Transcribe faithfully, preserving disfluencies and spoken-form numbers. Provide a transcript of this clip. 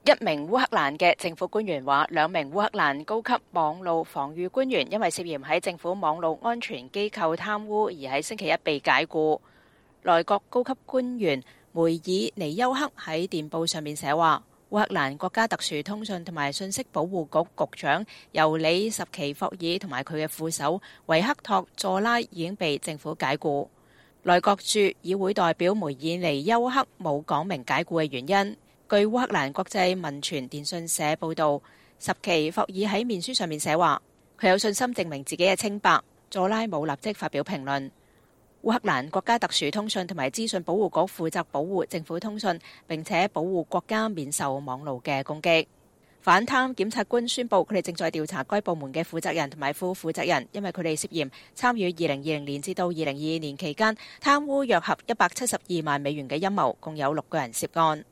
一名烏克蘭嘅政府官員話，兩名烏克蘭高級網路防禦官員因為涉嫌喺政府網路安全機構貪污而喺星期一被解僱。內閣高級官員梅爾尼丘克喺電報上面寫話，烏克蘭國家特殊通訊同埋信息保護局局長尤里什奇霍爾同埋佢嘅副手維克托佐拉已經被政府解僱。內閣駐議會代表梅爾尼丘克冇講明解僱嘅原因。據烏克蘭國際民傳電訊社報道，什奇霍爾喺面書上面寫話，佢有信心證明自己嘅清白。佐拉冇立即發表評論。烏克蘭國家特殊通訊同埋資訊保護局負責保護政府通訊，並且保護國家免受網路嘅攻擊。反貪檢察官宣布，佢哋正在調查該部門嘅負責人同埋副負責人，因為佢哋涉嫌參與二零二零年至到二零二二年期間貪污約合一百七十二萬美元嘅陰謀，共有六個人涉案。